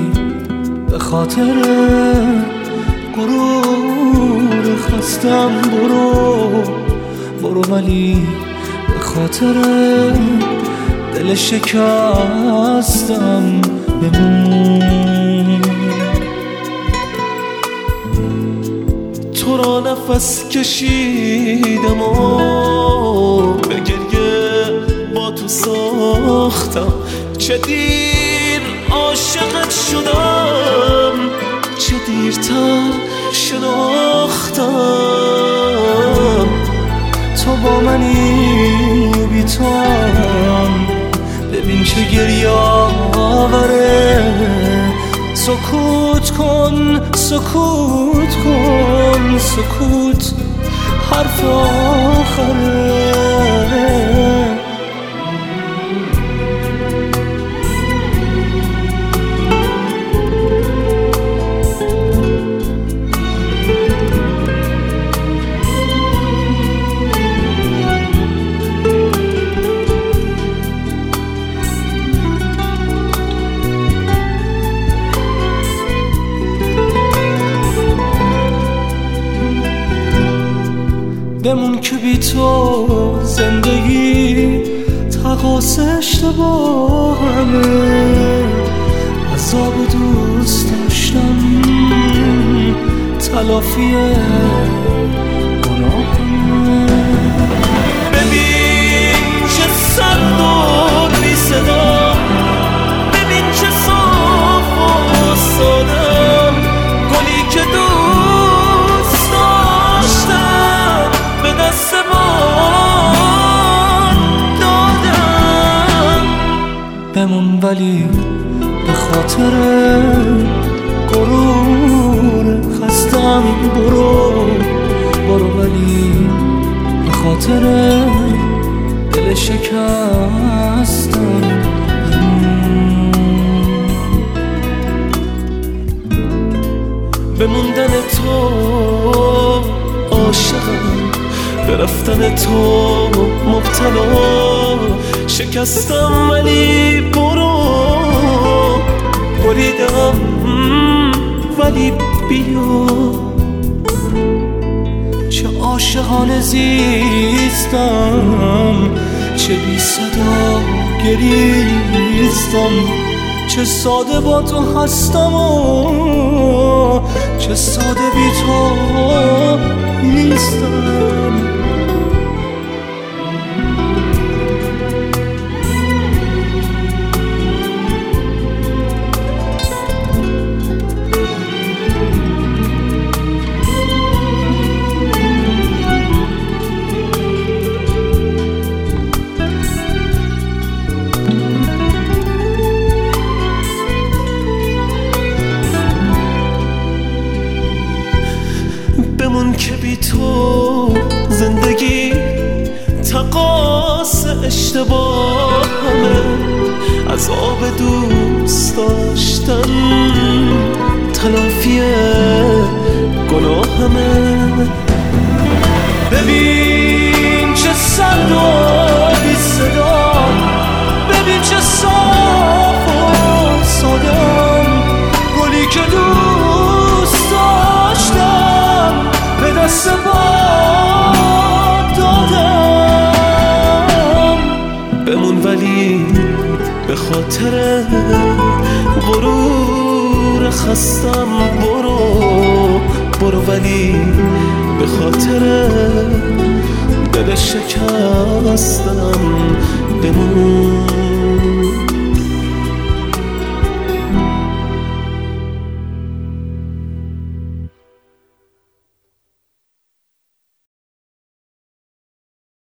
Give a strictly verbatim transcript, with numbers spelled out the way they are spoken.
به خاطر غرور خستم برو برو، ولی به خاطر دل شکستم بمون. تو را نفس کشیدم و به گریه با تو ساختم، چه دیر عاشقت شدم، چه دیرتر شناختم. تو با منی و بی تو هم، ببین چه گریه آوره. سکوت کن سکوت کن سکوت حرف آخره. بمون که بی تو زندگی تقاس اشتباهمه، عذاب دوست داشتم تلافی گناهمه. ببین چه سرد و بی صدا، ببین چه صاف و سادم، گلی که دوست داشتم به دست من دادم. بمون ولی به خاطر غرور خستم برو برو، ولی به خاطر دل شکستم به موندن تو عاشقم، به رفتن تو مبتلا. شکستم ولی برو، بریدم ولی بیا. چه عاشقانه زیستم، چه بی صدا گریستم، چه ساده با تو هستم و چه ساده بی تو نیستم. بمون که بی تو زندگی تقاس اشتباهمه، عذاب دوست داشتن تلافی گناهمه. ببین چه سرد و بی صدا، ببین چه صاف و سادم، گلی که دوست داشتم به دست باد دادم. بمون ولی به خاطر غرور خستم برو برو، ولی به خاطر دل شکستم